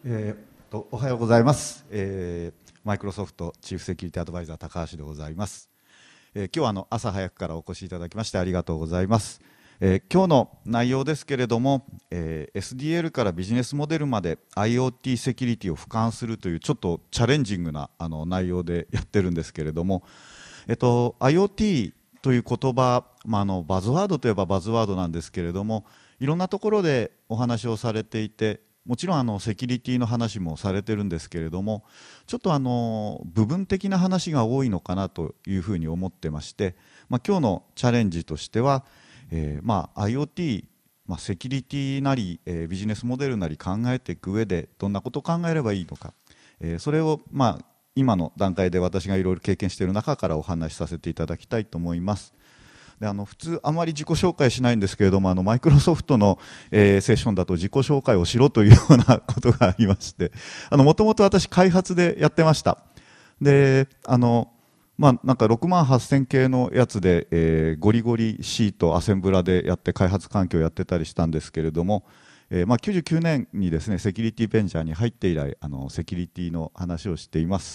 おはようございます。マイクロソフトチーフセキュリティアドバイザー高橋でございます。今日は朝早くからお越しいただきましてありがとうございます。今日の内容ですけれども、SDL からビジネスモデルまで IoT セキュリティを俯瞰するというちょっとチャレンジングな内容でやってるんですけれども、IoT という言葉、バズワードといえばバズワードなんですけれども、いろんなところでお話をされていて、もちろんセキュリティの話もされてるんですけれども、ちょっと部分的な話が多いのかなというふうに思ってまして、今日のチャレンジとしては、IoT、セキュリティなり、ビジネスモデルなり考えていく上でどんなことを考えればいいのか、それを今の段階で私がいろいろ経験している中からお話しさせていただきたいと思います。で普通あまり自己紹介しないんですけれども、マイクロソフトの、セッションだと自己紹介をしろというようなことがありまして、もともと私開発でやってました。でなんか6万8000系のやつで、ゴリゴリ C とアセンブラでやって開発環境をやってたりしたんですけれども、99年にですねセキュリティベンチャーに入って以来セキュリティの話をしています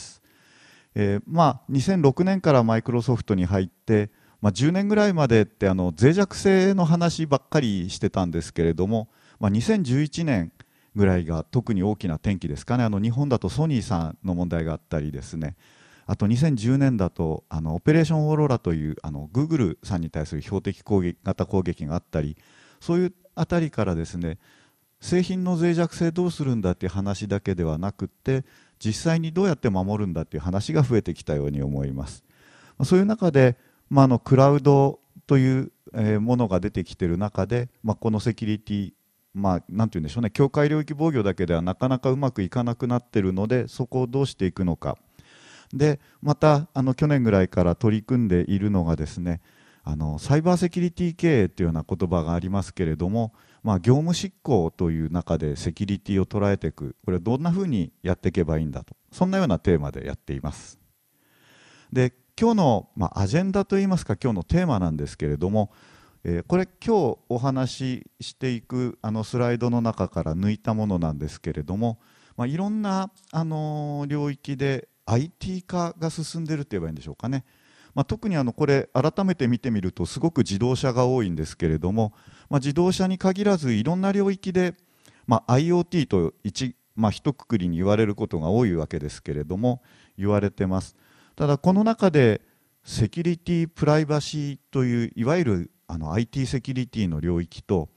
。2006年からマイクロソフトに入って、10年ぐらいまでって脆弱性の話ばっかりしてたんですけれども、2011年ぐらいが特に大きな転機ですかね。日本だとソニーさんの問題があったりですね、あと2010年だとオペレーションオーロラというグーグルさんに対する標的型攻撃があったり、そういうあたりからですね、製品の脆弱性どうするんだっていう話だけではなくって、実際にどうやって守るんだっていう話が増えてきたように思います。そういう中で、クラウドというものが出てきている中で、このセキュリティ、なんて言うんでしょうね、境界領域防御だけではなかなかうまくいかなくなっているので、そこをどうしていくのか。でまた去年ぐらいから取り組んでいるのがですね、サイバーセキュリティ経営というような言葉がありますけれども、業務執行という中でセキュリティを捉えていく、これをどんなふうにやっていけばいいんだと、そんなようなテーマでやっています。で今日の、アジェンダといいますか今日のテーマなんですけれども、これ今日お話ししていくスライドの中から抜いたものなんですけれども、いろんな領域で IT 化が進んでいると言えばいいんでしょうかね。特にこれ改めて見てみるとすごく自動車が多いんですけれども、自動車に限らずいろんな領域で、IoT と一括りに言われることが多いわけですけれども言われてます。ただこの中でセキュリティプライバシーといういわゆるIT セキュリティの領域と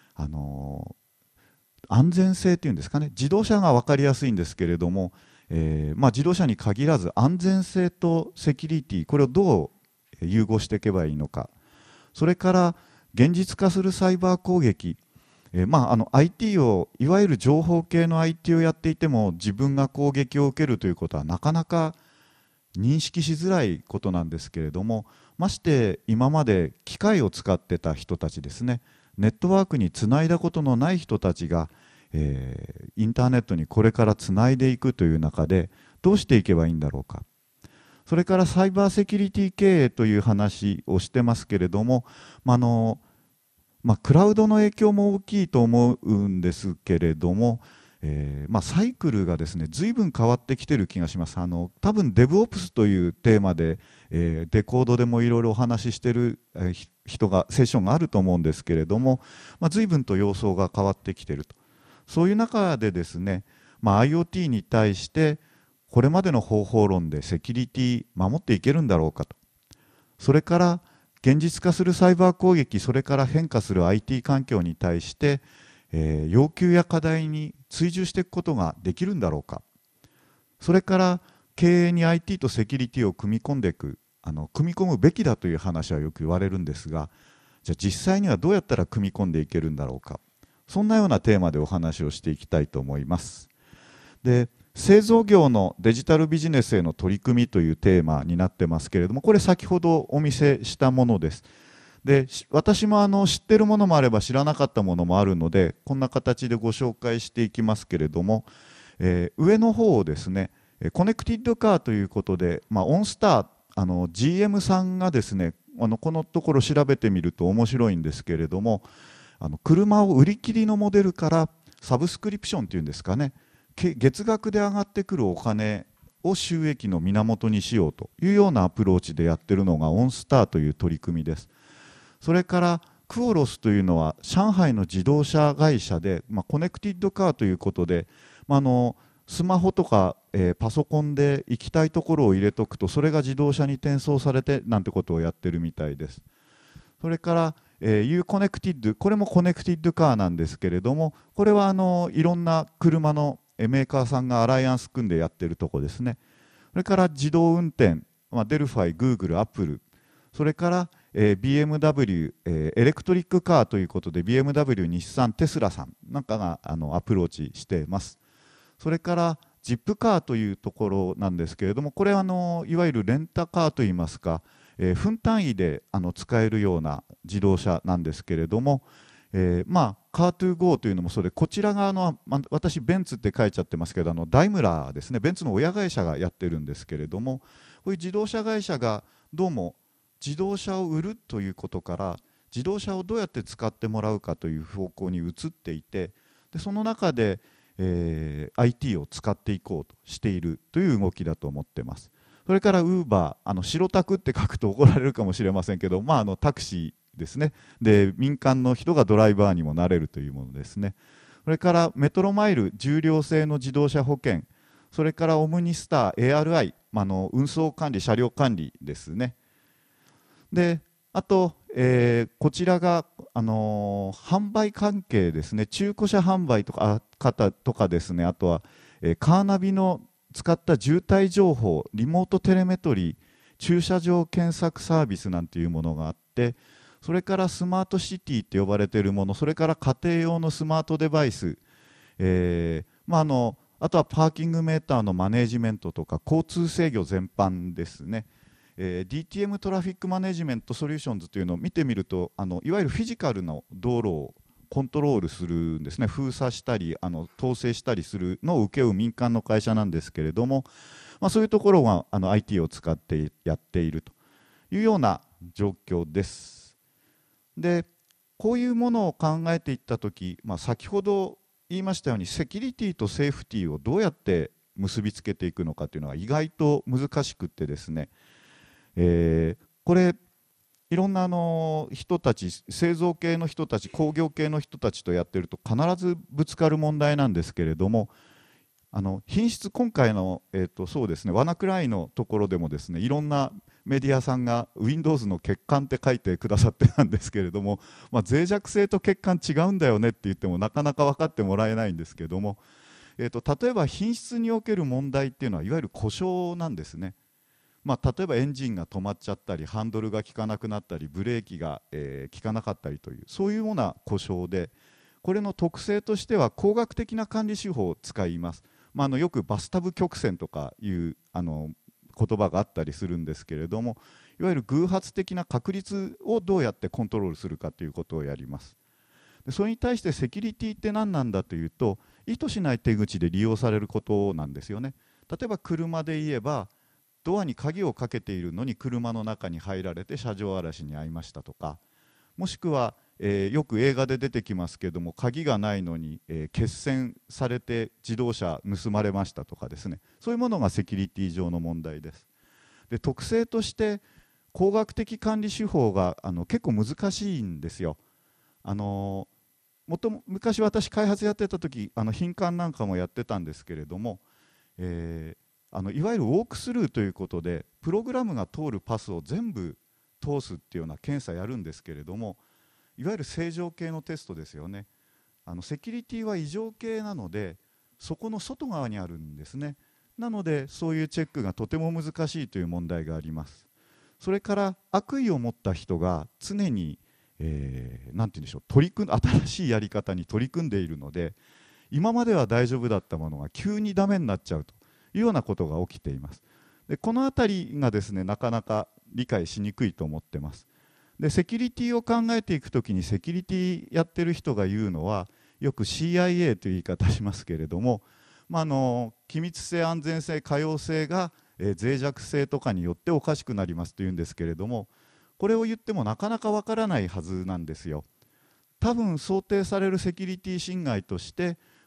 安全性というんですかね、自動車が分かりやすいんですけれども、自動車に限らず安全性とセキュリティ、これをどう融合していけばいいのか、それから現実化するサイバー攻撃、IT をいわゆる情報系の IT をやっていても自分が攻撃を受けるということはなかなか認識しづらいことなんですけれども、まして今まで機械を使ってた人たちですね、ネットワークにつないだことのない人たちが、インターネットにこれからつないでいくという中でどうしていけばいいんだろうか。それからサイバーセキュリティ経営という話をしてますけれども、クラウドの影響も大きいと思うんですけれども、サイクルがですね随分変わってきてる気がします。多分 DevOps というテーマで、デコードでもいろいろお話ししてる、人がセッションがあると思うんですけれども、随分と様相が変わってきてると。そういう中でですね、IoT に対してこれまでの方法論でセキュリティ守っていけるんだろうかと。それから現実化するサイバー攻撃、それから変化する IT 環境に対して要求や課題に追従していくことができるんだろうか。それから経営に IT とセキュリティを組み込んでいく、組み込むべきだという話はよく言われるんですが、じゃあ実際にはどうやったら組み込んでいけるんだろうか。そんなようなテーマでお話をしていきたいと思います。で製造業のデジタルビジネスへの取り組みというテーマになってますけれども、これ先ほどお見せしたものです。で私も知ってるものもあれば知らなかったものもあるのでこんな形でご紹介していきますけれども、上の方をですねコネクティッドカーということで、オンスターGM さんがですねこのところ調べてみると面白いんですけれども、車を売り切りのモデルからサブスクリプションというんですかね、 月額で上がってくるお金を収益の源にしようというようなアプローチでやってるのがオンスターという取り組みです。それからクオロスというのは上海の自動車会社で、コネクティッドカーということで、スマホとか、パソコンで行きたいところを入れとくとそれが自動車に転送されてなんてことをやってるみたいです。それから、U コネクティッド、これもコネクティッドカーなんですけれども、これはいろんな車のメーカーさんがアライアンス組んでやってるとこですね。それから自動運転、デルファイ、グーグル、アップル、それから、BMW、エレクトリックカーということで BMW、日産、テスラさんなんかがアプローチしています。それからジップカーというところなんですけれども、これはいわゆるレンタカーといいますか、分単位で使えるような自動車なんですけれども、カートゥーゴーというのもそうで、こちら側の、私ベンツって書いちゃってますけどダイムラーですね、ベンツの親会社がやってるんですけれども、こういう自動車会社がどうも自動車を売るということから自動車をどうやって使ってもらうかという方向に移っていて、でその中で、IT を使っていこうとしているという動きだと思っています。それからウーバー、白タクって書くと怒られるかもしれませんけど、タクシーですね。で民間の人がドライバーにもなれるというものですね。それからメトロマイル、重量制の自動車保険、それからオムニスター ARI、運送管理、車両管理ですね。であと、こちらが、販売関係ですね、中古車販売とか方とかですね、あとは、カーナビの使った渋滞情報、リモートテレメトリー、駐車場検索サービスなんていうものがあって、それからスマートシティって呼ばれているもの、それから家庭用のスマートデバイス、あとはパーキングメーターのマネジメントとか交通制御全般ですね。DTM トラフィックマネジメントソリューションズというのを見てみると、いわゆるフィジカルの道路をコントロールするんですね。封鎖したり統制したりするのを請け負う民間の会社なんですけれども、そういうところがIT を使ってやっているというような状況です。でこういうものを考えていったとき、先ほど言いましたようにセキュリティとセーフティーをどうやって結びつけていくのかというのが意外と難しくってですね、これいろんな人たち、製造系の人たち、工業系の人たちとやってると必ずぶつかる問題なんですけれども、品質、今回の、そうですね、ワナクライのところでもですね、いろんなメディアさんが Windows の欠陥って書いてくださってたんですけれども、脆弱性と欠陥違うんだよねって言ってもなかなか分かってもらえないんですけども、例えば品質における問題っていうのはいわゆる故障なんですね。例えばエンジンが止まっちゃったり、ハンドルが効かなくなったり、ブレーキが、効かなかったりという、そういうような故障で、これの特性としては工学的な管理手法を使います。よくバスタブ曲線とかいう言葉があったりするんですけれども、いわゆる偶発的な確率をどうやってコントロールするかということをやります。でそれに対してセキュリティって何なんだというと、意図しない手口で利用されることなんですよね。例えば車で言えば、ドアに鍵をかけているのに車の中に入られて車上荒らしに遭いましたとか、もしくは、よく映画で出てきますけれども、鍵がないのに、決戦されて自動車盗まれましたとかですね、そういうものがセキュリティ上の問題です。で特性として工学的管理手法が結構難しいんですよ。昔私開発やってた時品管なんかもやってたんですけれども、いわゆるウォークスルーということでプログラムが通るパスを全部通すっていうような検査やるんですけれども、いわゆる正常系のテストですよね。セキュリティは異常系なのでそこの外側にあるんですね。なのでそういうチェックがとても難しいという問題があります。それから悪意を持った人が常になんて言うんでしょう、新しいやり方に取り組んでいるので、今までは大丈夫だったものが急にダメになっちゃうというようなことが起きています。でこのあたりがですね、なかなか理解しにくいと思ってます。でセキュリティを考えていくときにセキュリティやってる人が言うのは、よく CIA という言い方しますけれども、機密性、安全性、可用性が、脆弱性とかによっておかしくなりますというんですけれども、これを言ってもなかなかわからないはずなんですよ。多分想定されるセキュリティ侵害として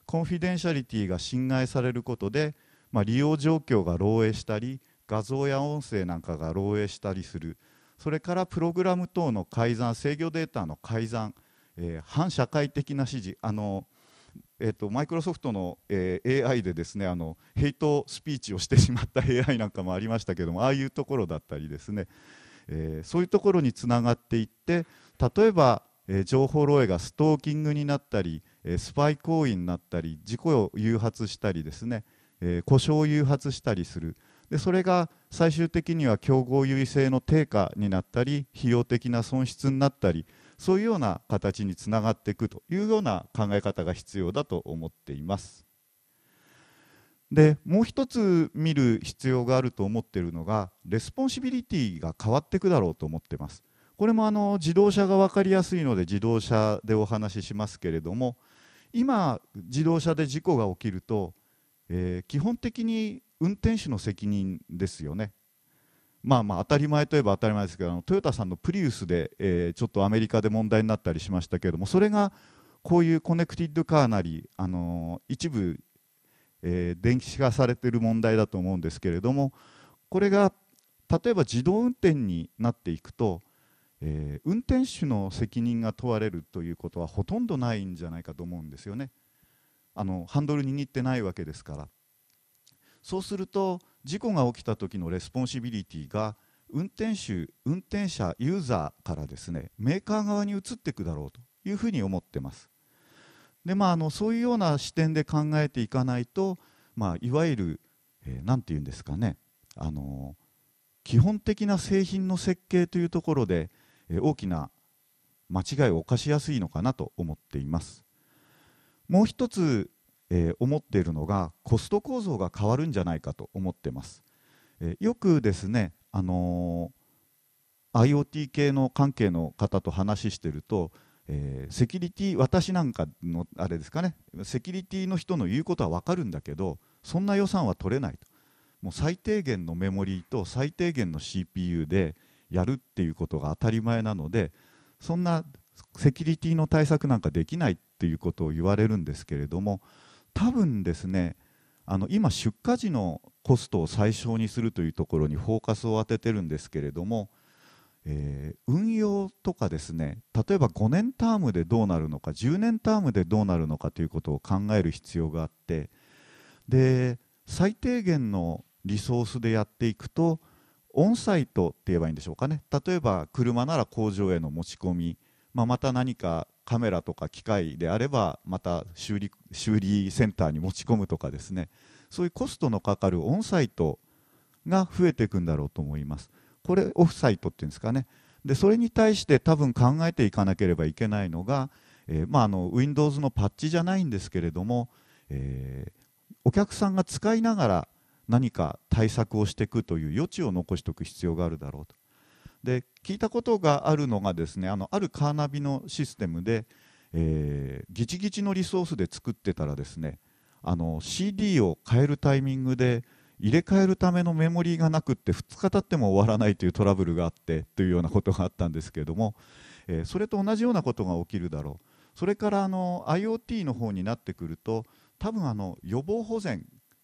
コンフィデンシャリティが侵害されることで、利用状況が漏洩したり、画像や音声なんかが漏洩したりする、それからプログラム等の改ざん、制御データの改ざん、反社会的な指示、マイクロソフトの、AI でですね、ヘイトスピーチをしてしまった AI なんかもありましたけども、ああいうところだったりですね、そういうところにつながっていって、例えば、情報漏洩がストーキングになったり、スパイ行為になったり、事故を誘発したりですね、故障を誘発したりする。でそれが最終的には競合優位性の低下になったり、費用的な損失になったり、そういうような形につながっていくというような考え方が必要だと思っています。でもう一つ見る必要があると思っているのが、レスポンシビリティが変わっていくだろうと思っています。これも自動車が分かりやすいので自動車でお話ししますけれども、今自動車で事故が起きると、基本的に運転手の責任ですよね。当たり前といえば当たり前ですけど、トヨタさんのプリウスで、ちょっとアメリカで問題になったりしましたけれども、それがこういうコネクティッドカーなり、一部、電気化されている問題だと思うんですけれども、これが例えば自動運転になっていくと、運転手の責任が問われるということはほとんどないんじゃないかと思うんですよね。ハンドル握ってないわけですから。そうすると事故が起きた時のレスポンシビリティが運転手、運転者、ユーザーからですね、メーカー側に移っていくだろうというふうに思ってます。でそういうような視点で考えていかないと、いわゆる何て言うんですかね、基本的な製品の設計というところで大きな間違いを犯しやすいのかなと思っています。もう一つ思っているのが、コスト構造が変わるんじゃないかと思ってます。よくですね、IoT 系の関係の方と話していると、セキュリティ、私なんかのあれですかね、セキュリティの人の言うことは分かるんだけど、そんな予算は取れないと。もう最低限のメモリーと最低限の CPU でやるっていうことが当たり前なので、そんなセキュリティの対策なんかできないっていうことを言われるんですけれども、多分ですね、今出荷時のコストを最小にするというところにフォーカスを当ててるんですけれども、運用とかですね、例えば5年タームでどうなるのか、10年タームでどうなるのかということを考える必要があって、で最低限のリソースでやっていくと、オンサイトって言えばいいんでしょうかね、例えば車なら工場への持ち込み、また何かカメラとか機械であればまた修理センターに持ち込むとかですね、そういうコストのかかるオンサイトが増えていくんだろうと思います。これオフサイトっていうんですかね。でそれに対して多分考えていかなければいけないのが、Windows のパッチじゃないんですけれども、お客さんが使いながら何か対策をしていくという余地を残しておく必要があるだろうと。で聞いたことがあるのがですね、あるカーナビのシステムで、ギチギチのリソースで作ってたらですね、CD を変えるタイミングで入れ替えるためのメモリーがなくって2日経っても終わらないというトラブルがあってというようなことがあったんですけれども、それと同じようなことが起きるだろう。それからIoT の方になってくると、多分予防保全、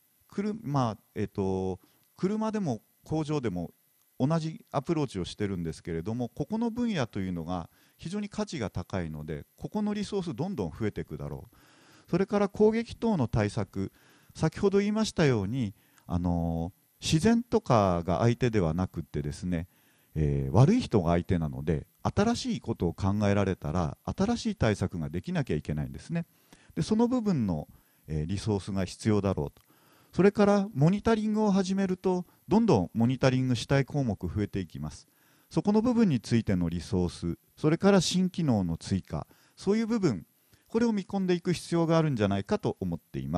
車でも工場でも同じアプローチをしてるんですけれども、ここの分野というのが非常に価値が高いので、ここのリソースどんどん増えていくだろう。それから攻撃等の対策、先ほど言いましたように自然とかが相手ではなくってですね、悪い人が相手なので、新しいことを考えられたら新しい対策ができなきゃいけないんですね。でその部分の、リソースが必要だろうと。それからモニタリングを始めると、どんどんモニタリングしたい項目増えていきます。そこの部分についてのリソース、それから新機能の追加、そういう部分、これを見込んでいく必要があるんじゃないかと思っています。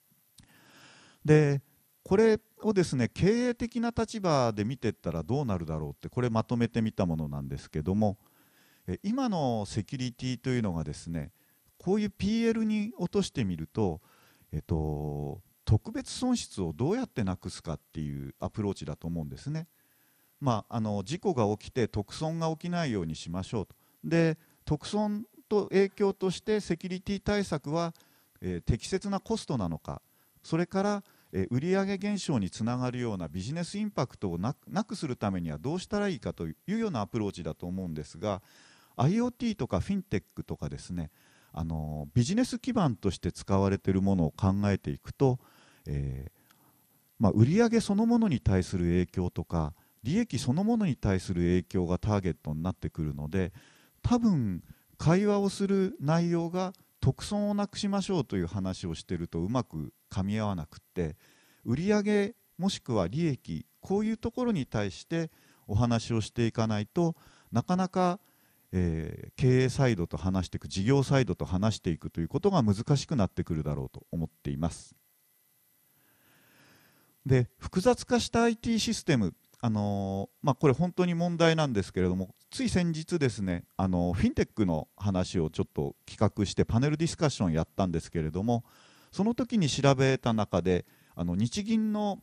でこれをですね、経営的な立場で見ていったらどうなるだろうって、これまとめてみたものなんですけども、今のセキュリティというのがですね、こういう PL に落としてみると、特別損失をどうやってなくすかっていうアプローチだと思うんですね。事故が起きて特損が起きないようにしましょうと。で特損と影響としてセキュリティ対策は適切なコストなのか、それから売上減少につながるようなビジネスインパクトをなくするためにはどうしたらいいかというようなアプローチだと思うんですが、 IoT とかフィンテックとかですね、ビジネス基盤として使われているものを考えていくと、売上そのものに対する影響とか利益そのものに対する影響がターゲットになってくるので、多分会話をする内容が得損をなくしましょうという話をしているとうまく噛み合わなくって、売上もしくは利益、こういうところに対してお話をしていかないとなかなか、経営サイドと話していく、事業サイドと話していくということが難しくなってくるだろうと思っています。で、複雑化した IT システム、これ本当に問題なんですけれども、つい先日ですね、フィンテックの話をちょっと企画してパネルディスカッションやったんですけれども、その時に調べた中で日銀の、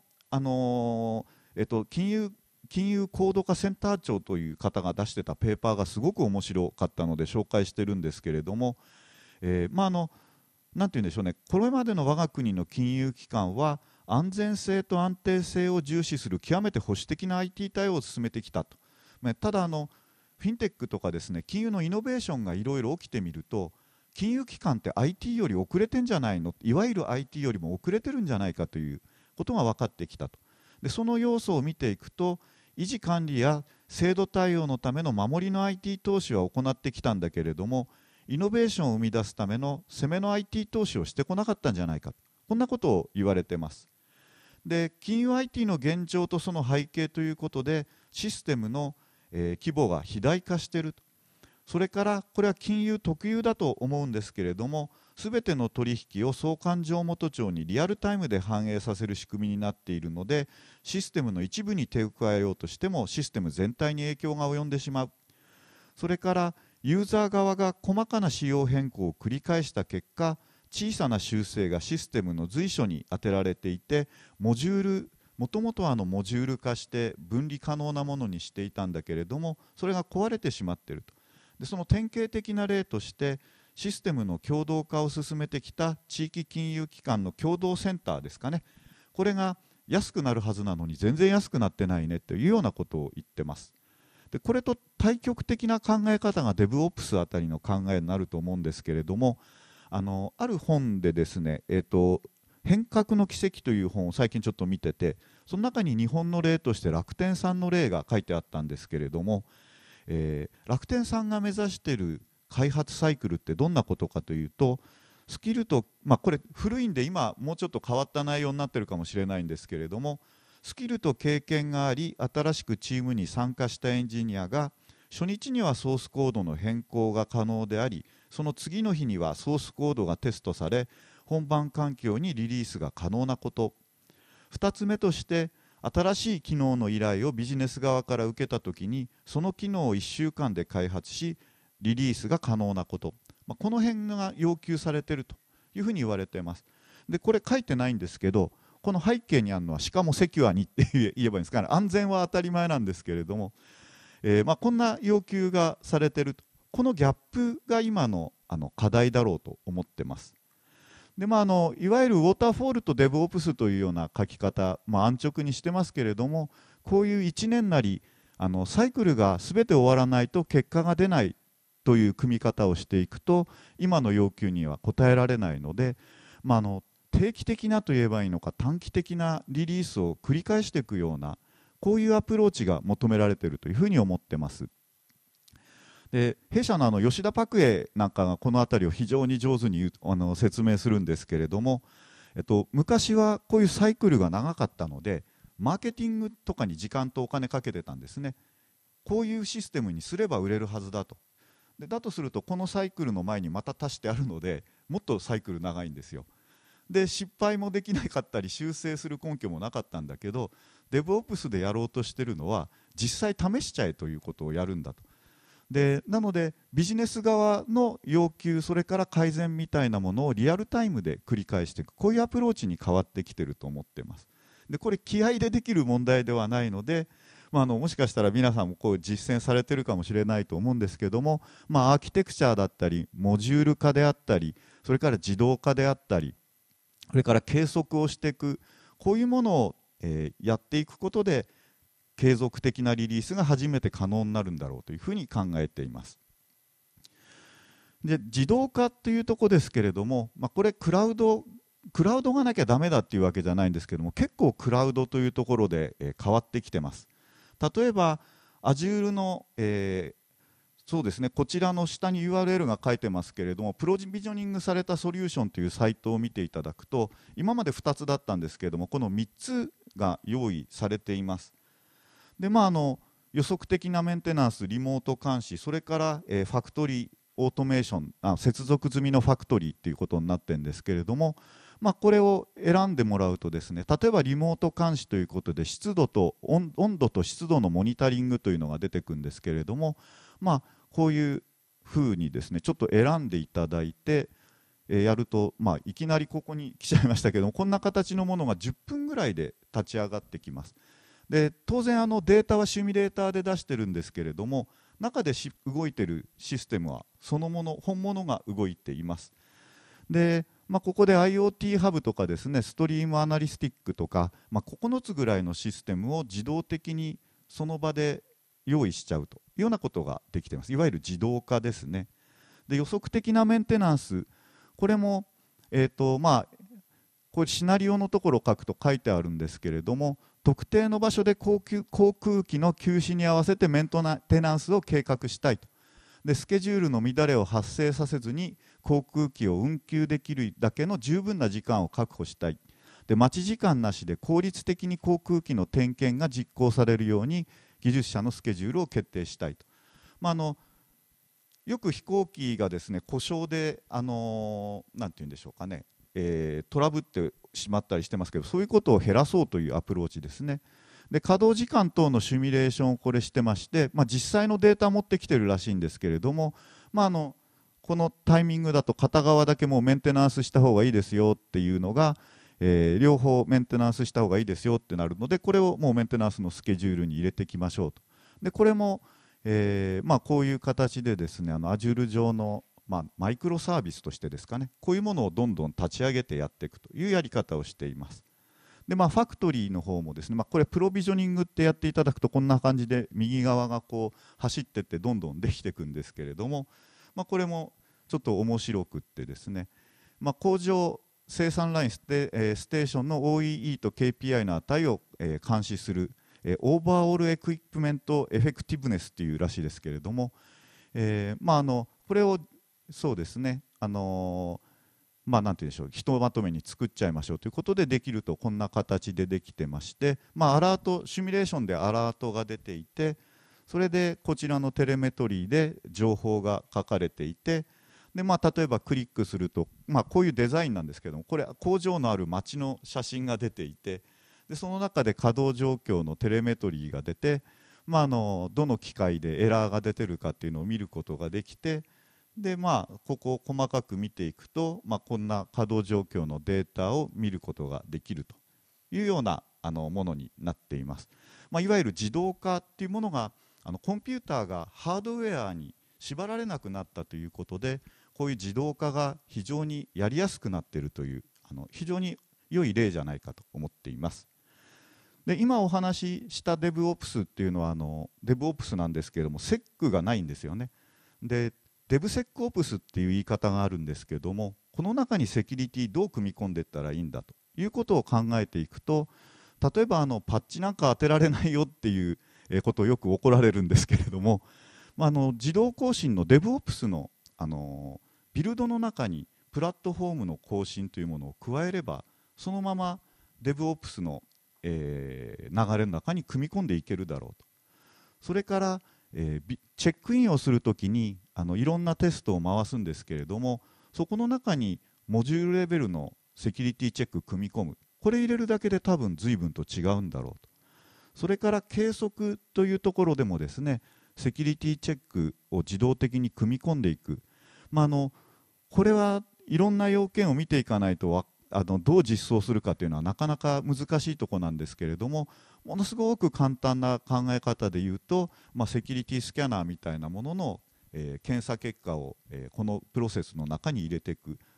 金融高度化センター長という方が出してたペーパーがすごく面白かったので紹介してるんですけれども、なんて言うんでしょうね、これまでの我が国の金融機関は安全性と安定性を重視する極めて保守的な IT 対応を進めてきたと。ただフィンテックとかですね、金融のイノベーションがいろいろ起きてみると、金融機関って IT より遅れてんじゃないの、いわゆる IT よりも遅れてるんじゃないかということが分かってきたと。でその要素を見ていくと、維持管理や制度対応のための守りの IT 投資は行ってきたんだけれども、イノベーションを生み出すための攻めの IT 投資をしてこなかったんじゃないか、こんなことを言われてます。で、金融 IT の現状とその背景ということで、システムの、規模が肥大化していると。それからこれは金融特有だと思うんですけれども、すべての取引を総勘定元帳にリアルタイムで反映させる仕組みになっているので、システムの一部に手を加えようとしてもシステム全体に影響が及んでしまう。それからユーザー側が細かな仕様変更を繰り返した結果、小さな修正がシステムの随所に当てられていて、もともとはモジュール化して分離可能なものにしていたんだけれども、それが壊れてしまっていると。でその典型的な例として、システムの共同化を進めてきた地域金融機関の共同センターですかね、これが安くなるはずなのに全然安くなってないねというようなことを言ってます。でこれと対極的な考え方が DevOps あたりの考えになると思うんですけれども、ある本でですね、変革の奇跡という本を最近ちょっと見てて、その中に日本の例として楽天さんの例が書いてあったんですけれども、楽天さんが目指している開発サイクルってどんなことかというと、スキルと、これ古いんで今もうちょっと変わった内容になってるかもしれないんですけれども、スキルと経験があり新しくチームに参加したエンジニアが初日にはソースコードの変更が可能であり、その次の日にはソースコードがテストされ本番環境にリリースが可能なこと。2つ目として、新しい機能の依頼をビジネス側から受けたときにその機能を1週間で開発しリリースが可能なこと、この辺が要求されているというふうに言われています。でこれ書いてないんですけど、この背景にあるのはしかもセキュアにって言えばいいんですかね、安全は当たり前なんですけれども、こんな要求がされていると。このギャップが今の課題だろうと思ってます。でいわゆるウォーターフォールと DevOps というような書き方、安直にしてますけれども、こういう1年なりサイクルが全て終わらないと結果が出ないという組み方をしていくと今の要求には応えられないので、定期的なと言えばいいのか短期的なリリースを繰り返していくような、こういうアプローチが求められているというふうに思ってます。で弊社の吉田拓英なんかがこの辺りを非常に上手に説明するんですけれども、昔はこういうサイクルが長かったのでマーケティングとかに時間とお金かけてたんですね。こういうシステムにすれば売れるはずだと。だとするとこのサイクルの前にまた足してあるのでもっとサイクル長いんですよ。で失敗もできなかったり修正する根拠もなかったんだけど、 DevOps でやろうとしてるのは実際試しちゃえということをやるんだと。なのでビジネス側の要求、それから改善みたいなものをリアルタイムで繰り返していく、こういうアプローチに変わってきてると思っています。でこれ気合でできる問題ではないので、もしかしたら皆さんもこう実践されてるかもしれないと思うんですけども、アーキテクチャだったりモジュール化であったり、 それから自動化であったり、それから計測をしていく、こういうものを、やっていくことで継続的なリリースが初めて可能になるんだろうというふうに考えています。で、自動化というところですけれども、これクラウドがなきゃダメだっていうわけじゃないんですけども、結構クラウドというところで、変わってきてます。例えば Azure の、そうですね、こちらの下に URL が書いてますけれども、プロビジョニングされたソリューションというサイトを見ていただくと、今まで2つだったんですけれども、この3つが用意されています。で、予測的なメンテナンス、リモート監視、それから、ファクトリーオートメーション、接続済みのファクトリーっていうことになってるんですけれども、これを選んでもらうとですね、例えばリモート監視ということで湿度と温度と湿度のモニタリングというのが出てくるんですけれども、こういうふうにですね、ちょっと選んでいただいて、やると、いきなりここに来ちゃいましたけども、こんな形のものが10分ぐらいで立ち上がってきます。で、当然データはシミュレーターで出してるんですけれども、中で動いてるシステムはそのもの、本物が動いています。で、ここで IoT ハブとかですね、ストリームアナリスティックとか、9つぐらいのシステムを自動的にその場で用意しちゃうというようなことができています。いわゆる自動化ですね。で、予測的なメンテナンス、これも、これシナリオのところを書くと書いてあるんですけれども、特定の場所で航空機の休止に合わせてメンテナンスを計画したいと。で、スケジュールの乱れを発生させずに航空機を運休できるだけの十分な時間を確保したい。で、待ち時間なしで効率的に航空機の点検が実行されるように技術者のスケジュールを決定したいと。よく飛行機がですね、故障でなんて言うんでしょうかね、トラブってしまったりしてますけど、そういうことを減らそうというアプローチですね。で、稼働時間等のシミュレーションをこれしてまして、実際のデータを持ってきてるらしいんですけれども、このタイミングだと片側だけもうメンテナンスした方がいいですよっていうのが、両方メンテナンスした方がいいですよってなるので、これをもうメンテナンスのスケジュールに入れていきましょうと。で、これも、こういう形でですね、Azure 上の、マイクロサービスとしてですかね、こういうものをどんどん立ち上げてやっていくというやり方をしています。で、ファクトリーの方もですね、これプロビジョニングってやっていただくとこんな感じで右側がこう走ってってどんどんできていくんですけれども、これもちょっと面白くってですね、工場生産ラインステーションの OEE と KPI の値を、監視するオーバーオールエクイプメントエフェクティブネスっていうらしいですけれども、これをそうですね、なんて言うんでしょう、ひとまとめに作っちゃいましょうということでできると、こんな形でできてまして、アラート、シミュレーションでアラートが出ていて、それでこちらのテレメトリーで情報が書かれていて、で、例えばクリックすると、こういうデザインなんですけども、これ工場のある街の写真が出ていて、でその中で稼働状況のテレメトリーが出て、どの機械でエラーが出てるかっていうのを見ることができて、でここを細かく見ていくと、こんな稼働状況のデータを見ることができるというようなものになっています。いわゆる自動化っていうものがコンピューターがハードウェアに縛られなくなったということで、こういう自動化が非常にやりやすくなっているという非常に良い例じゃないかと思っています。で、今お話しした DevOps っていうのはDevOps なんですけれども、SEC がないんですよね。で、DevSecOps っていう言い方があるんですけども、この中にセキュリティどう組み込んでいったらいいんだということを考えていくと、例えばパッチなんか当てられないよっていうことをよく怒られるんですけれども、自動更新の DevOps の、ビルドの中にプラットフォームの更新というものを加えれば、そのまま DevOps の、流れの中に組み込んでいけるだろうと。それから、チェックインをするときにいろんなテストを回すんですけれども、そこの中にモジュールレベルのセキュリティチェック組み込む、これ入れるだけで多分随分と違うんだろうと。それから計測というところでもですね、セキュリティチェックを自動的に組み込んでいく、これはいろんな要件を見ていかないとどう実装するかというのはなかなか難しいところなんですけれども、ものすごく簡単な考え方でいうと、セキュリティスキャナーみたいなものの、検査結果を、このプロセスの中に入れていく、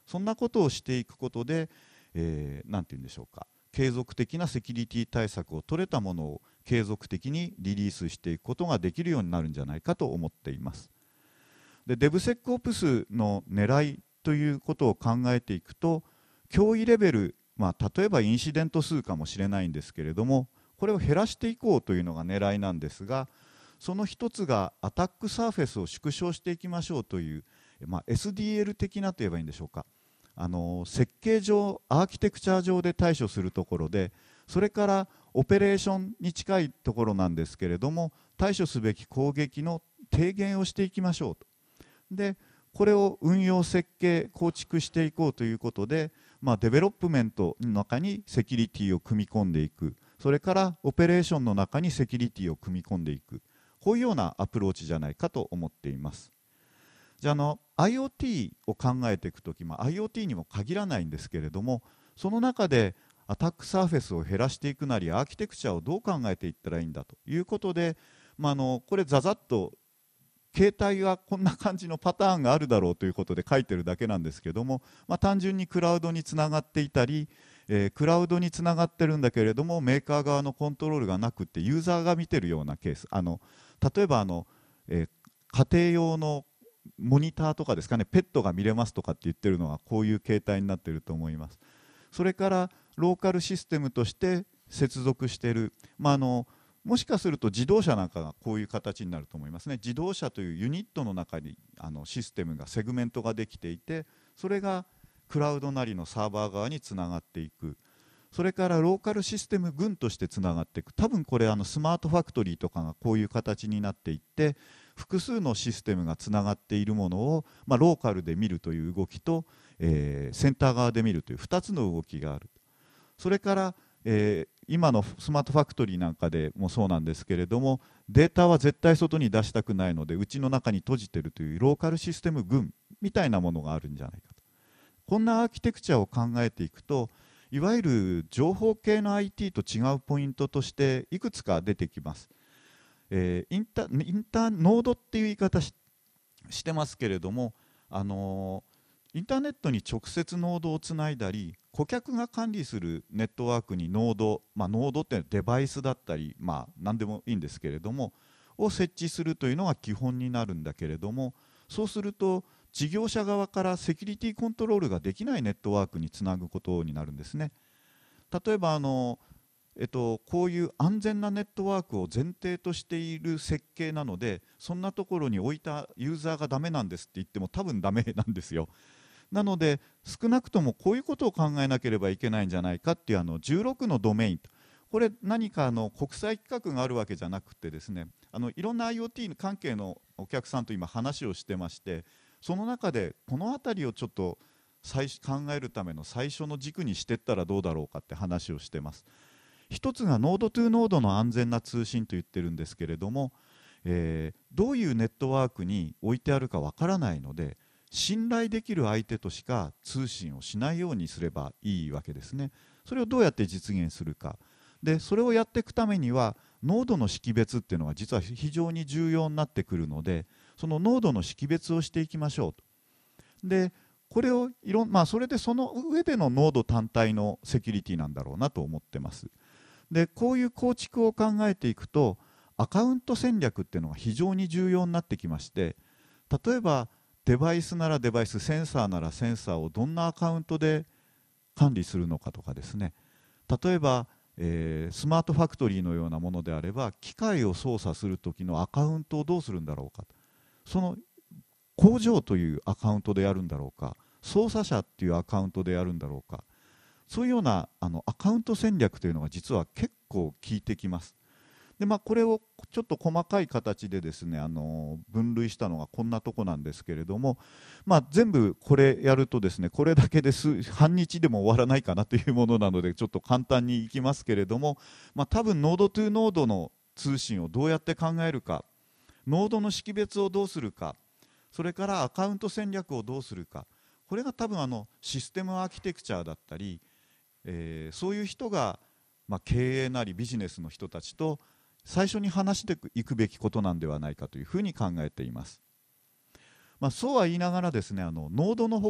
そんなことをしていくことで、なんて言うんでしょうか、継続的なセキュリティ対策を取れたものを継続的にリリースしていくことができるようになるんじゃないかと思っています。で、DevSecOps の狙いということを考えていくと、脅威レベル、例えばインシデント数かもしれないんですけれども、これを減らしていこうというのが狙いなんですが、その一つがアタックサーフェスを縮小していきましょうという、SDL 的なといえばいいんでしょうか、設計上、アーキテクチャ上で対処するところで、それからオペレーションに近いところなんですけれども、対処すべき攻撃の低減をしていきましょうと。で、これを運用設計構築していこうということで、デベロップメントの中にセキュリティを組み込んでいく、それからオペレーションの中にセキュリティを組み込んでいく、こういうようなアプローチじゃないかと思っています。じゃあ、IoT を考えていくとき、IoT にも限らないんですけれども、その中でアタックサーフェスを減らしていくなり、アーキテクチャをどう考えていったらいいんだということで、これざざっと携帯がこんな感じのパターンがあるだろうということで書いてるだけなんですけども、単純にクラウドにつながっていたり、クラウドにつながってるんだけれどもメーカー側のコントロールがなくてユーザーが見てるようなケース、例えば家庭用のモニターとかですかね、ペットが見れますとかって言ってるのはこういう形態になっていると思います。それからローカルシステムとして接続している、もしかすると自動車なんかがこういう形になると思いますね。自動車というユニットの中にシステムがセグメントができていて、それがクラウドなりのサーバー側につながっていく。それからローカルシステム群としてつながっていく。多分これスマートファクトリーとかがこういう形になっていって、複数のシステムがつながっているものを、ローカルで見るという動きと、センター側で見るという2つの動きがある。それから、今のスマートファクトリーなんかでもそうなんですけれども、データは絶対外に出したくないのでうちの中に閉じているというローカルシステム群みたいなものがあるんじゃないかと。こんなアーキテクチャを考えていくと、いわゆる情報系の IT と違うポイントとしていくつか出てきます。インターノードっていう言い方してますけれども、インターネットに直接ノードをつないだり、顧客が管理するネットワークにノード、ノードってデバイスだったり、何でもいいんですけれども、を設置するというのが基本になるんだけれども、そうすると事業者側からセキュリティコントロールができないネットワークにつなぐことになるんですね。例えばこういう安全なネットワークを前提としている設計なので、そんなところに置いたユーザーがダメなんですって言っても多分ダメなんですよ。なので少なくともこういうことを考えなければいけないんじゃないかっていう16のドメイン、これ何か国際規格があるわけじゃなくてですね、いろんな IoT 関係のお客さんと今話をしてまして、その中でこの辺りをちょっと考えるための最初の軸にしていったらどうだろうかって話をしてます。一つがノードトゥノードの安全な通信と言ってるんですけれども、どういうネットワークに置いてあるかわからないので、信頼できる相手としか通信をしないようにすればいいわけですね。それをどうやって実現するか。で、それをやっていくためには、ノードの識別っていうのは実は非常に重要になってくるので、そのノードの識別をしていきましょうと。で、これをそれでその上でのノード単体のセキュリティなんだろうなと思ってます。で、こういう構築を考えていくと、アカウント戦略っていうのが非常に重要になってきまして、例えばデバイスならデバイス、センサーならセンサーをどんなアカウントで管理するのかとかですね、例えば、スマートファクトリーのようなものであれば、機械を操作するときのアカウントをどうするんだろうか、その工場というアカウントでやるんだろうか、操作者っていうアカウントでやるんだろうか、そういうようなアカウント戦略というのが実は結構効いてきます。で、これをちょっと細かい形でですね、分類したのがこんなとこなんですけれども、全部これやるとですね、これだけで半日でも終わらないかなというものなので、ちょっと簡単にいきますけれども、多分ノードトゥノードの通信をどうやって考えるか、ノードの識別をどうするか、それからアカウント戦略をどうするか、これが多分システムアーキテクチャだったり、そういう人が、経営なりビジネスの人たちと最初に話していくべきことなんではないかというふうに考えています。そうは言いながらですね、ノードの保護、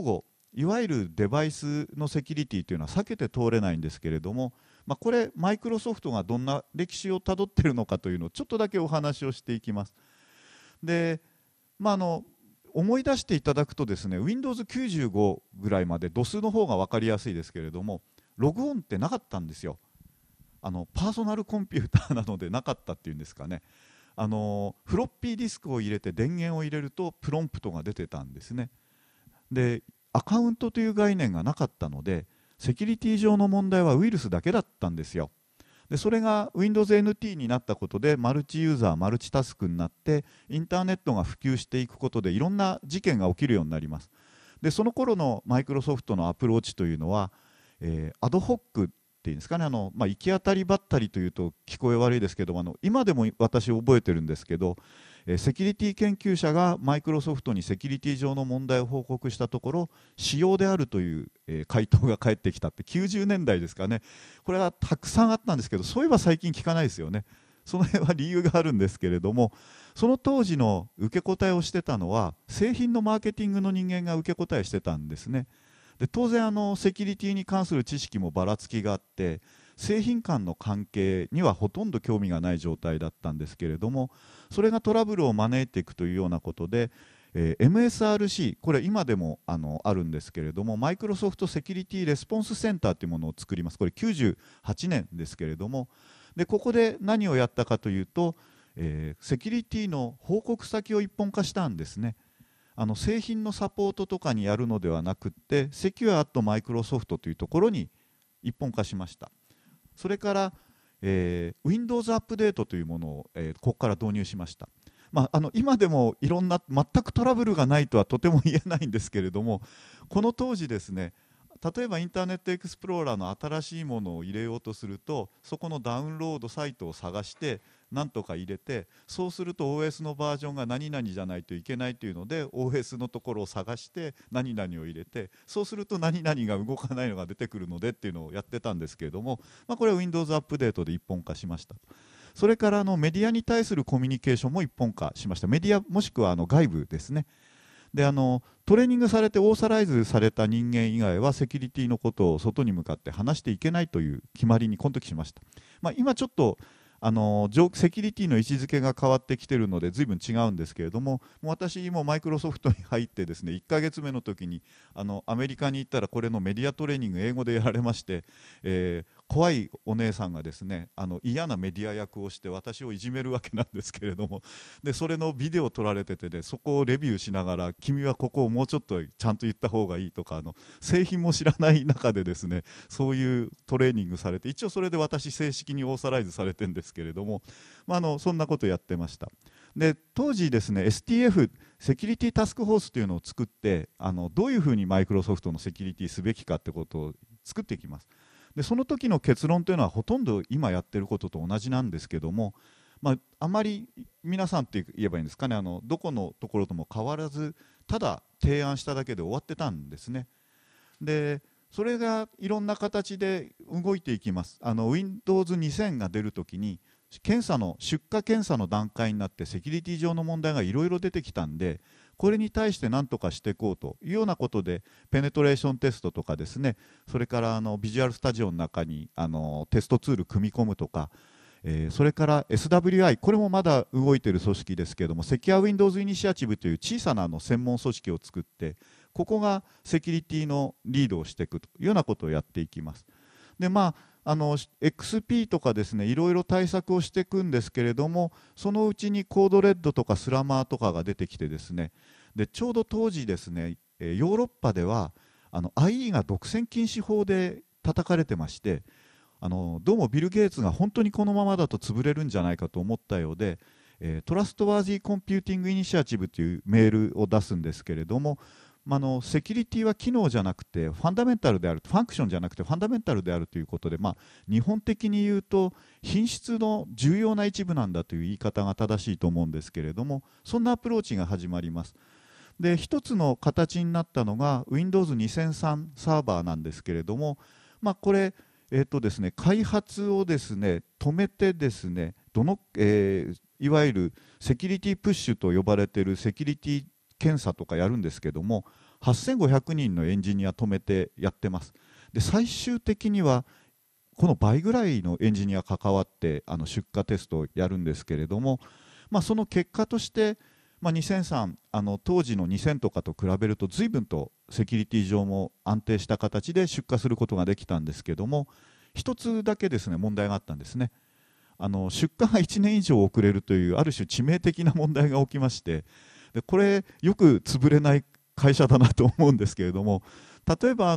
いわゆるデバイスのセキュリティというのは避けて通れないんですけれども、これマイクロソフトがどんな歴史をたどっているのかというのをちょっとだけお話をしていきます。で、思い出していただくとですね、 Windows95 ぐらいまで DOS の方が分かりやすいですけれども、ログオンってなかったんですよ。パーソナルコンピューターなのでなかったっていうんですかね。フロッピーディスクを入れて電源を入れるとプロンプトが出てたんですね。で、アカウントという概念がなかったので、セキュリティ上の問題はウイルスだけだったんですよ。でそれが Windows NT になったことでマルチユーザーマルチタスクになってインターネットが普及していくことでいろんな事件が起きるようになります。でその頃のマイクロソフトのアプローチというのは、アドホックっていうんですかね、行き当たりばったりというと聞こえ悪いですけども、今でも私覚えてるんですけど、セキュリティ研究者がマイクロソフトにセキュリティ上の問題を報告したところ仕様であるという、回答が返ってきたって90年代ですかね。これはたくさんあったんですけど、そういえば最近聞かないですよね。その辺は理由があるんですけれども、その当時の受け答えをしてたのは製品のマーケティングの人間が受け答えしてたんですね。で当然セキュリティに関する知識もばらつきがあって製品間の関係にはほとんど興味がない状態だったんですけれども、それがトラブルを招いていくというようなことで、MSRC、これ今でもあるんですけれども、マイクロソフトセキュリティレスポンスセンターというものを作ります。これ98年ですけれども、でここで何をやったかというと、セキュリティの報告先を一本化したんですね。製品のサポートとかにやるのではなくって、セキュアマイクロソフトというところに一本化しました。それから、Windows アップデートというものを、ここから導入しました。今でもいろんな全くトラブルがないとはとても言えないんですけれども、この当時ですね、例えばインターネットエクスプローラーの新しいものを入れようとすると、そこのダウンロードサイトを探して何とか入れて、そうすると OS のバージョンが何々じゃないといけないというので OS のところを探して何々を入れて、そうすると何々が動かないのが出てくるのでっていうのをやってたんですけれども、これは Windows アップデートで一本化しました。それからメディアに対するコミュニケーションも一本化しました。メディアもしくは外部ですね。でトレーニングされてオーサライズされた人間以外はセキュリティのことを外に向かって話していけないという決まりにこの時しました。今ちょっとセキュリティの位置づけが変わってきているので随分違うんですけれども、もう私もマイクロソフトに入ってですね1ヶ月目の時にアメリカに行ったらこれのメディアトレーニング英語でやられまして、怖いお姉さんがですね嫌なメディア役をして私をいじめるわけなんですけれども、でそれのビデオを撮られてて、そこをレビューしながら君はここをもうちょっとちゃんと言った方がいいとか製品も知らない中でですねそういうトレーニングされて、一応それで私正式にオーサライズされてるんですけれども、そんなことやってました。で当時ですね STF セキュリティタスクフォースというのを作ってどういうふうにマイクロソフトのセキュリティすべきかってことを作っていきます。でその時の結論というのはほとんど今やってることと同じなんですけども、あまり皆さんって言えばいいんですかね、どこのところとも変わらずただ提案しただけで終わってたんですね。でそれがいろんな形で動いていきます。Windows 2000が出るときに出荷検査の段階になってセキュリティ上の問題がいろいろ出てきたんで、これに対して何とかしていこうというようなことでペネトレーションテストとかですね、それからビジュアルスタジオの中にテストツール組み込むとか、それから SWI、 これもまだ動いている組織ですけれども、セキュア Windows イニシアチブという小さな専門組織を作って、ここがセキュリティのリードをしていくというようなことをやっていきます。でXP とかですねいろいろ対策をしていくんですけれども、そのうちにコードレッドとかスラマーとかが出てきてですね、でちょうど当時ですねヨーロッパではIE が独占禁止法で叩かれてまして、どうもビル・ゲイツが本当にこのままだと潰れるんじゃないかと思ったようで、トラストワージーコンピューティングイニシアチブというメールを出すんですけれども、セキュリティは機能じゃなくてファンダメンタルである、ファンクションじゃなくてファンダメンタルであるということで、日本的に言うと品質の重要な一部なんだという言い方が正しいと思うんですけれども、そんなアプローチが始まります。で一つの形になったのが Windows 2003サーバーなんですけれども、これですね、開発をですね止めてですねいわゆるセキュリティプッシュと呼ばれているセキュリティ検査とかやるんですけども、 8500人のエンジニア止めてやってます。で最終的にはこの倍ぐらいのエンジニア関わって出荷テストをやるんですけれども、その結果として、2003当時の2000とかと比べると随分とセキュリティ上も安定した形で出荷することができたんですけども、一つだけですね問題があったんですね。出荷が1年以上遅れるというある種致命的な問題が起きまして、でこれよく潰れない会社だなと思うんですけれども、例えば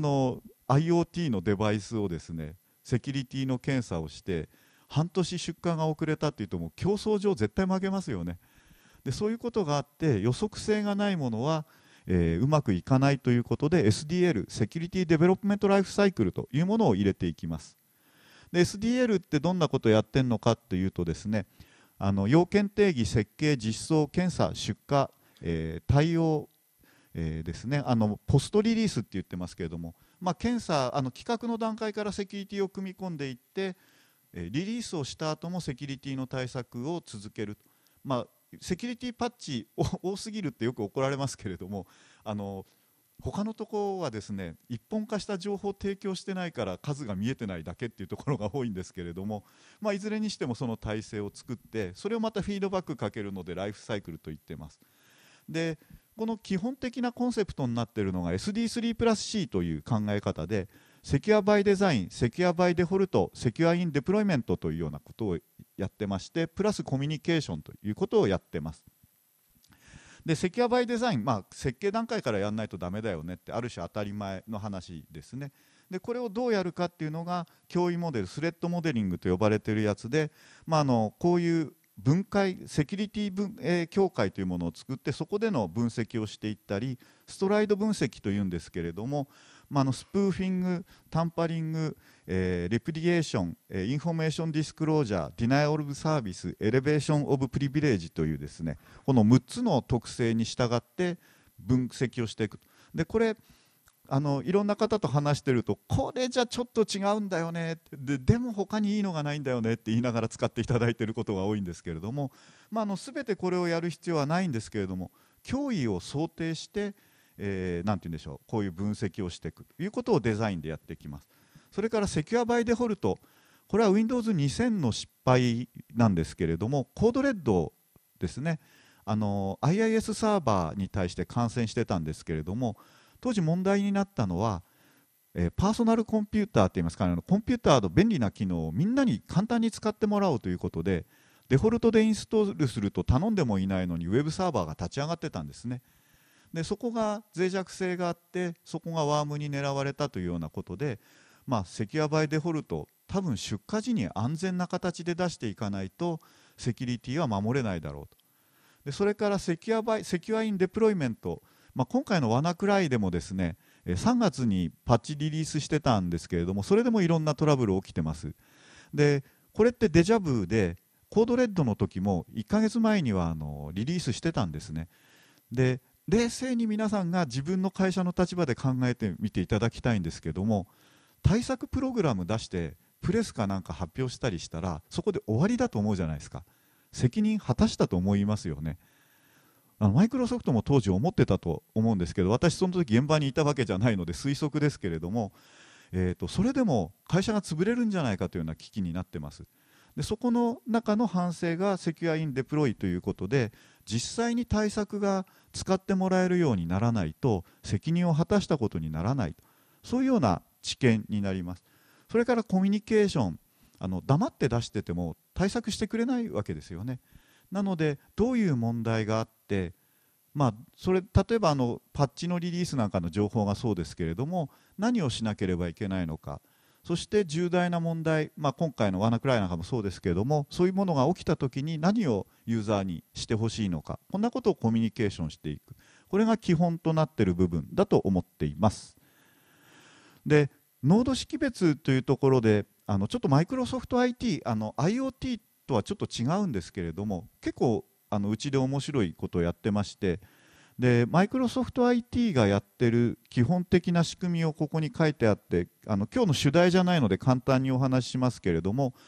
IoT のデバイスをですねセキュリティの検査をして半年出荷が遅れたっていうと、もう競争上絶対負けますよね。でそういうことがあって予測性がないものは、うまくいかないということで SDL セキュリティデベロップメントライフサイクルというものを入れていきます。で SDL ってどんなことをやってるのかというとですね、要件定義、設計、実装、検査、出荷、対応、ですね、ポストリリースって言ってますけれども、検査企画の段階からセキュリティを組み込んでいって、リリースをした後もセキュリティの対策を続ける、セキュリティパッチ多すぎるってよく怒られますけれども、他のところはですね一本化した情報を提供してないから数が見えてないだけっていうところが多いんですけれども、いずれにしてもその体制を作ってそれをまたフィードバックかけるのでライフサイクルと言ってます。でこの基本的なコンセプトになっているのが SD3 プラス C という考え方で、セキュアバイデザイン、セキュアバイデフォルト、セキュアインデプロイメントというようなことをやってまして、プラスコミュニケーションということをやってます。でセキュアバイデザイン、設計段階からやらないとダメだよねってある種当たり前の話ですね。でこれをどうやるかっていうのが脅威モデル、スレッドモデリングと呼ばれているやつで、こういう分解セキュリティ境界というものを作ってそこでの分析をしていったり、ストライド分析というんですけれども、スプーフィング、タンパリング、レプリゲーション、インフォメーションディスクロージャー、ディナイオブサービス、エレベーションオブプリビレージというですね、この6つの特性に従って分析をしていく。でこれいろんな方と話してると、これじゃちょっと違うんだよね、でも他にいいのがないんだよねって言いながら使っていただいていることが多いんですけれども、全てこれをやる必要はないんですけれども、脅威を想定してなんて言うんでしょう、こういう分析をしていくということをデザインでやっていきます。それからセキュアバイデフォルト、これは Windows2000 の失敗なんですけれども、コードレッドですね、IIS サーバーに対して感染してたんですけれども、当時問題になったのは、パーソナルコンピューターといいますか、コンピューターの便利な機能をみんなに簡単に使ってもらおうということで、デフォルトでインストールすると頼んでもいないのにウェブサーバーが立ち上がってたんですね。でそこが脆弱性があって、そこがワームに狙われたというようなことで、セキュアバイデフォルト、多分出荷時に安全な形で出していかないとセキュリティは守れないだろうと。でそれからセキュアインデプロイメント、今回のワナクライでもですね3月にパッチリリースしてたんですけれども、それでもいろんなトラブル起きてます。でこれってデジャブで、コードレッドの時も1ヶ月前にはリリースしてたんですね。で冷静に皆さんが自分の会社の立場で考えてみていただきたいんですけども、対策プログラム出してプレスかなんか発表したりしたらそこで終わりだと思うじゃないですか。責任果たしたと思いますよね。マイクロソフトも当時思ってたと思うんですけど、私その時現場にいたわけじゃないので推測ですけれども、それでも会社が潰れるんじゃないかというような危機になってます。でそこの中の反省がセキュアインデプロイということで、実際に対策が使ってもらえるようにならないと責任を果たしたことにならないと、そういうような知見になります。それからコミュニケーション、黙って出してても対策してくれないわけですよね。なのでどういう問題があって、それ例えばパッチのリリースなんかの情報がそうですけれども、何をしなければいけないのか、そして重大な問題、今回のワナクライなんかもそうですけれども、そういうものが起きたときに何をユーザーにしてほしいのか、こんなことをコミュニケーションしていく、これが基本となっている部分だと思っています。でノード識別というところでちょっとマイクロソフト IT、IoT とはちょっと違うんですけれども、結構うちで面白いことをやってまして、でマイクロソフト IT がやってる基本的な仕組みをここに書いてあって、今日の主題じゃないので簡単にお話ししますけれども、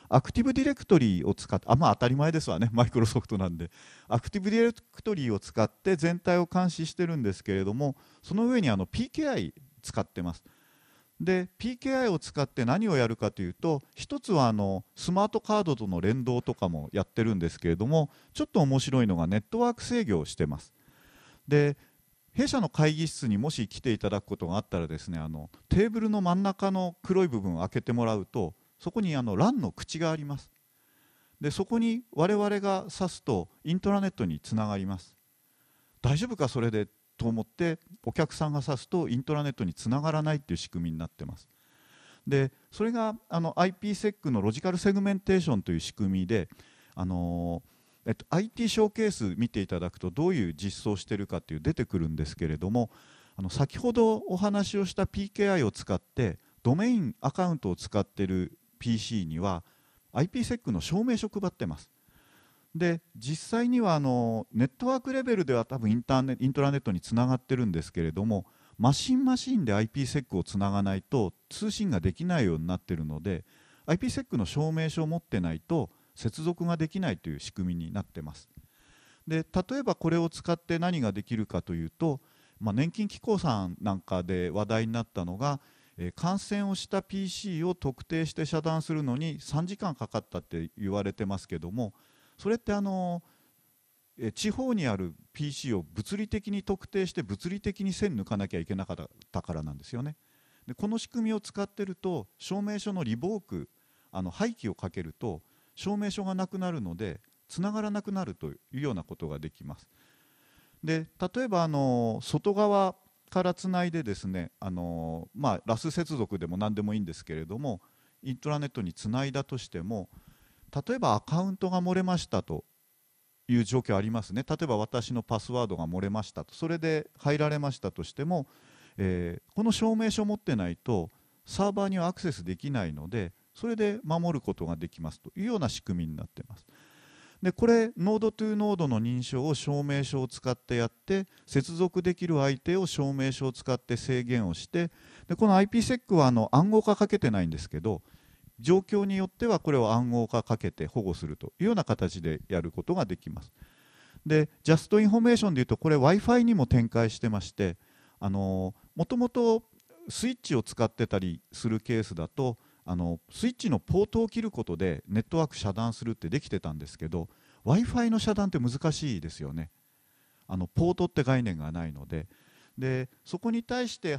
アクティブディレクトリを使って、まあ当たり前ですわね、マイクロソフトなんで。アクティブディレクトリを使って全体を監視してるんですけれども、その上にPKI 使ってます。で PKI を使って何をやるかというと、一つはスマートカードとの連動とかもやってるんですけれども、ちょっと面白いのがネットワーク制御をしてます。で弊社の会議室にもし来ていただくことがあったらですね、テーブルの真ん中の黒い部分を開けてもらうと、そこにLAN の口があります。でそこに我々が挿すとイントラネットにつながります。大丈夫かそれでと思ってお客さんが挿すとイントラネットにつながらないっていう仕組みになってます。でそれがIPsec のロジカルセグメンテーションという仕組みで、IT ショーケース見ていただくとどういう実装しているかっていう出てくるんですけれども、先ほどお話をした PKI を使ってドメインアカウントを使っている PC には IPsec の証明書を配ってます。で実際にはネットワークレベルでは多分イントラネットにつながってるんですけれども、マシンで IPsec をつながないと通信ができないようになっているので、 IPsec の証明書を持ってないと接続ができないという仕組みになってます。で例えばこれを使って何ができるかというと、年金機構さんなんかで話題になったのが、感染をした PC を特定して遮断するのに3時間かかったって言われてますけども、それって地方にある PC を物理的に特定して物理的に線抜かなきゃいけなかったからなんですよね。でこの仕組みを使ってると証明書のリボーク、廃棄をかけると証明書がなくなるのでつながらなくなるというようなことができます。で例えば外側からつないでですね、ラス接続でも何でもいいんですけれども、イントラネットにつないだとしても、例えばアカウントが漏れましたという状況ありますね。例えば私のパスワードが漏れましたと、それで入られましたとしても、この証明書を持ってないとサーバーにはアクセスできないので、それで守ることができますというような仕組みになっています。でこれノードトゥノードの認証を証明書を使ってやって、接続できる相手を証明書を使って制限をして、でこの IPsec は暗号化かけてないんですけど、状況によってはこれを暗号化かけて保護するというような形でやることができます。でジャストインフォメーションでいうと、これ Wi-Fi にも展開してまして、もともとスイッチを使ってたりするケースだと、スイッチのポートを切ることでネットワーク遮断するってできてたんですけど、 Wi-Fi の遮断って難しいですよね。ポートって概念がないので。でそこに対して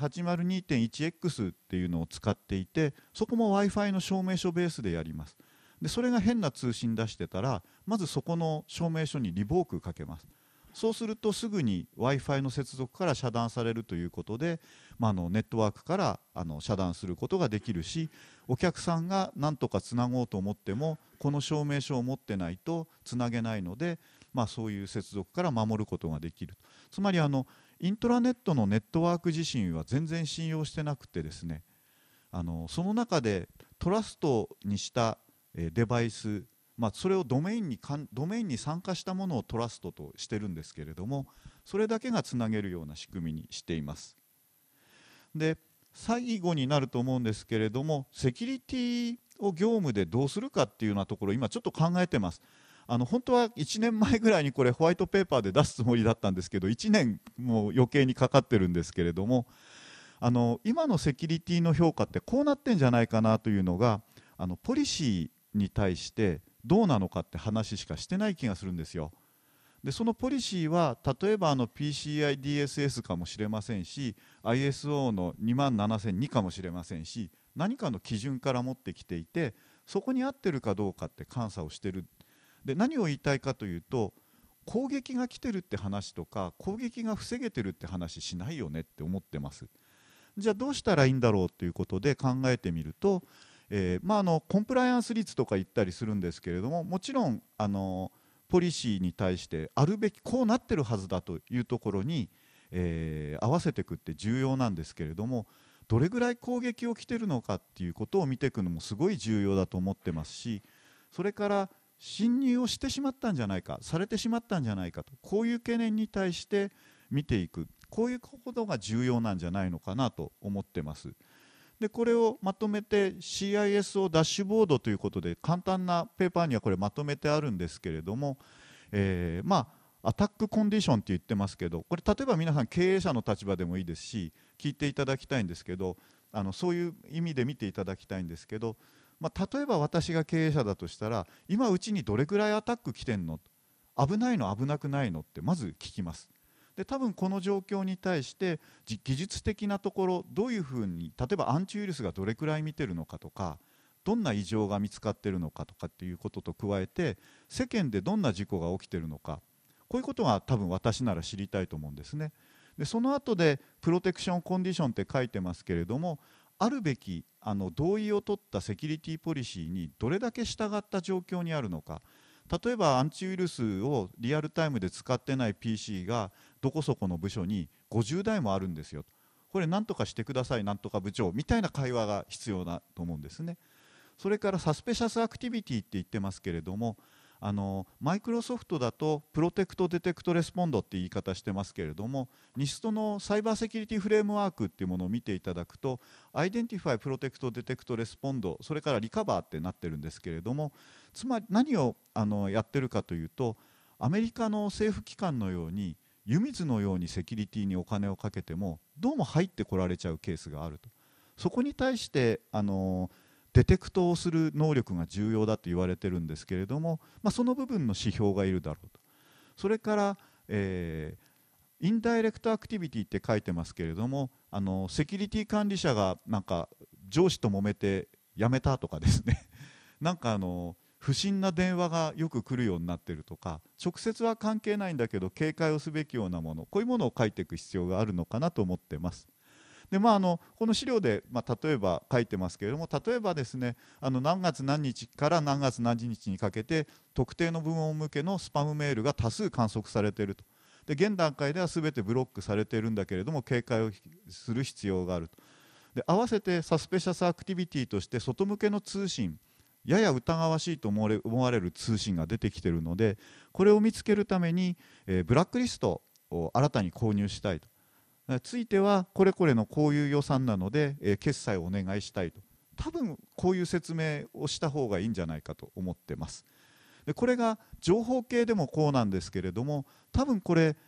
802.1x っていうのを使っていて、そこも Wi-Fi の証明書ベースでやります。でそれが変な通信出してたら、まずそこの証明書にリボークかけます。そうするとすぐに Wi-Fi の接続から遮断されるということで、ネットワークから遮断することができるし、お客さんが何とかつなごうと思ってもこの証明書を持ってないとつなげないので、そういう接続から守ることができる。つまりイントラネットのネットワーク自身は全然信用してなくてですね、その中でトラストにしたデバイス、それをドメインに参加したものをトラストとしてるんですけれども、それだけがつなげるような仕組みにしています。で最後になると思うんですけれども、セキュリティを業務でどうするかっていうようなところ、今ちょっと考えてます。本当は1年前ぐらいにこれホワイトペーパーで出すつもりだったんですけど、1年もう余計にかかってるんですけれども、今のセキュリティの評価ってこうなってんじゃないかなというのが、ポリシーに対してどうなのかって話しかしてない気がするんですよ。でそのポリシーは例えばPCI DSS かもしれませんし、 ISO の27002かもしれませんし、何かの基準から持ってきていて、そこに合ってるかどうかって監査をしてる。で何を言いたいかというと、攻撃が来てるって話とか攻撃が防げてるって話しないよねって思ってます。じゃあどうしたらいいんだろうということで考えてみると、コンプライアンス率とか言ったりするんですけれども、もちろんポリシーに対してあるべきこうなってるはずだというところに、合わせていくって重要なんですけれども、どれぐらい攻撃を来てるのかっていうことを見ていくのもすごい重要だと思ってますし、それから侵入をしてしまったんじゃないか、されてしまったんじゃないかと、こういう懸念に対して見ていく、こういうことが重要なんじゃないのかなと思ってます。 でこれをまとめて CISO ダッシュボードということで簡単なペーパーにはこれまとめてあるんですけれども、アタックコンディションって言ってますけど、これ例えば皆さん経営者の立場でもいいですし聞いていただきたいんですけど、そういう意味で見ていただきたいんですけど、例えば私が経営者だとしたら、今うちにどれくらいアタック来てんの、危ないの危なくないのってまず聞きます。で多分この状況に対して技術的なところ、どういうふうに、例えばアンチウイルスがどれくらい見てるのかとか、どんな異常が見つかってるのかとかっていうことと加えて、世間でどんな事故が起きてるのか、こういうことが多分私なら知りたいと思うんですね。でその後でプロテクションコンディションって書いてますけれども、あるべき同意を取ったセキュリティポリシーにどれだけ従った状況にあるのか。例えばアンチウイルスをリアルタイムで使ってない PC がどこそこの部署に50台もあるんですよ、これ何とかしてくださいなんとか部長みたいな会話が必要だと思うんですね。それからサスペシャスアクティビティって言ってますけれども、マイクロソフトだとプロテクトデテクトレスポンドって言い方してますけれども、NISTのサイバーセキュリティフレームワークっていうものを見ていただくと、アイデンティファイプロテクトデテクトレスポンド、それからリカバーってなってるんですけれども、つまり何をやってるかというと、アメリカの政府機関のように湯水のようにセキュリティにお金をかけてもどうも入ってこられちゃうケースがあると。そこに対してデテクトをする能力が重要だと言われてるんですけれども、その部分の指標がいるだろうと。それから、インダイレクトアクティビティって書いてますけれども、セキュリティ管理者がなんか上司と揉めて辞めたとかですねなんか不審な電話がよく来るようになっているとか、直接は関係ないんだけど警戒をすべきようなもの、こういうものを書いていく必要があるのかなと思っています。でこの資料で、例えば書いてますけれども、例えばですね、何月何日から何月何日にかけて特定の部門向けのスパムメールが多数観測されていると。で現段階では全てブロックされているんだけれども警戒をする必要があると。で合わせてサスペシャスアクティビティとして外向けの通信、やや疑わしいと思われる通信が出てきているので、これを見つけるために、ブラックリストを新たに購入したいと。ついてはこれこれのこういう予算なので、決済をお願いしたいと。多分こういう説明をした方がいいんじゃないかと思ってます。でこれが情報系でもこうなんですけれども、多分これ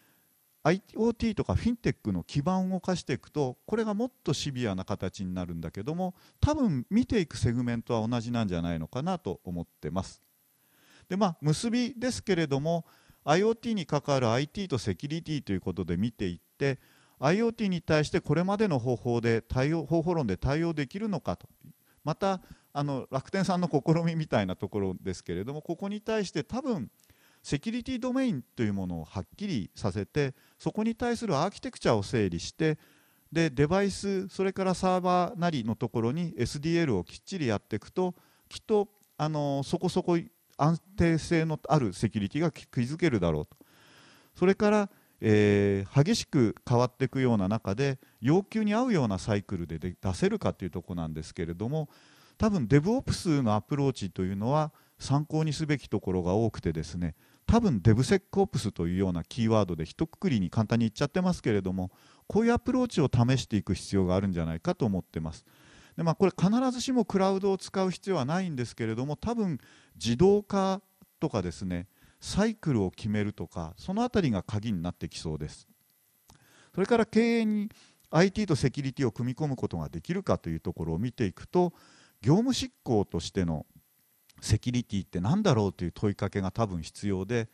IoT とかフィンテックの基盤を動かしていくと、これがもっとシビアな形になるんだけども、多分見ていくセグメントは同じなんじゃないのかなと思ってます。で結びですけれども、 IoT に関わる IT とセキュリティということで見ていって、IoT に対してこれまでの方法論で対応できるのかと。また楽天さんの試みみたいなところですけれども、ここに対して多分セキュリティドメインというものをはっきりさせて、そこに対するアーキテクチャを整理して、でデバイス、それからサーバーなりのところに SDL をきっちりやっていくと、きっとそこそこ安定性のあるセキュリティが築けるだろうと。それから激しく変わっていくような中で要求に合うようなサイクルで出せるかというところなんですけれども、多分 DevOps のアプローチというのは参考にすべきところが多くてですね、多分 DevSecOps というようなキーワードで一括りに簡単に言っちゃってますけれども、こういうアプローチを試していく必要があるんじゃないかと思ってます。でこれ必ずしもクラウドを使う必要はないんですけれども、多分自動化とかですね、サイクルを決めるとか、そのあたりが鍵になってきそうです。それから経営に IT とセキュリティを組み込むことができるかというところを見ていくと、業務執行としてのセキュリティって何だろうという問いかけが多分必要で、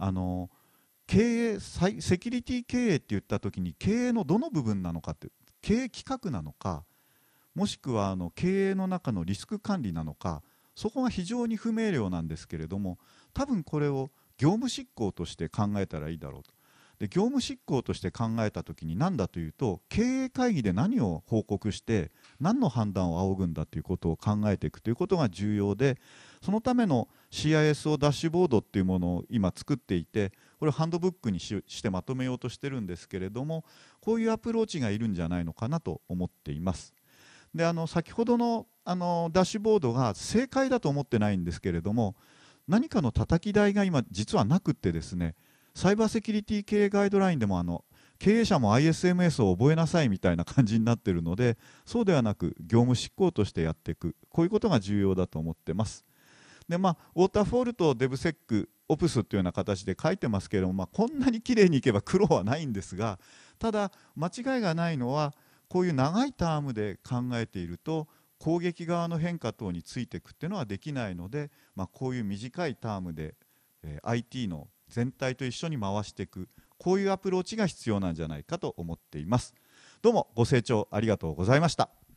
セキュリティ経営って言った時に経営のどの部分なのかって、経営企画なのか、もしくは経営の中のリスク管理なのか、そこが非常に不明瞭なんですけれども、多分これを業務執行として考えたらいいだろうと。で業務執行として考えた時に何だというと、経営会議で何を報告して何の判断を仰ぐんだということを考えていくということが重要で、そのための CISO ダッシュボードっていうものを今作っていて、これをハンドブックにしてまとめようとしてるんですけれども、こういうアプローチがいるんじゃないのかなと思っています。で先ほどのダッシュボードが正解だと思ってないんですけれども、何かの叩き台が今実はなくってですね、サイバーセキュリティ系ガイドラインでも経営者も ISMS を覚えなさいみたいな感じになっているので、そうではなく業務執行としてやっていく、こういうことが重要だと思ってます。でウォーターフォールと DevSec、OPS というような形で書いてますけれども、こんなにきれいにいけば苦労はないんですが、ただ間違いがないのは、こういう長いタームで考えていると攻撃側の変化等についていくっていうのはできないので、こういう短いタームで、IT の全体と一緒に回していく、こういうアプローチが必要なんじゃないかと思っています。どうもご清聴ありがとうございました。